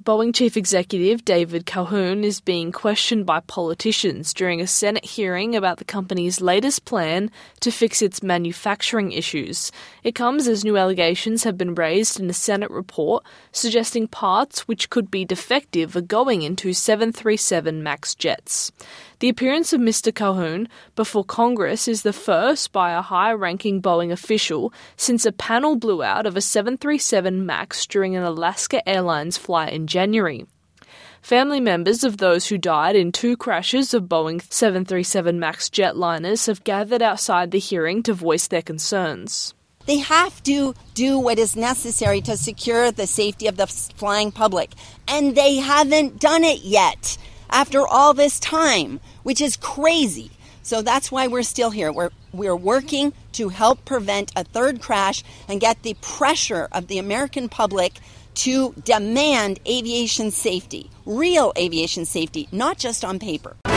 Boeing Chief Executive David Calhoun is being questioned by politicians during a Senate hearing about the company's latest plan to fix its manufacturing issues. It comes as new allegations have been raised in a Senate report suggesting parts which could be defective are going into 737 MAX jets. The appearance of Mr. Calhoun before Congress is the first by a high-ranking Boeing official since a panel blew out of a 737 MAX during an Alaska Airlines flight in January. Family members of those who died in 2 crashes of Boeing 737 MAX jetliners have gathered outside the hearing to voice their concerns. They have to do what is necessary to secure the safety of the flying public, and they haven't done it yet after all this time, which is crazy. So that's why we're still here. We're working to help prevent a third crash and get the pressure of the American public to demand aviation safety, real aviation safety, not just on paper.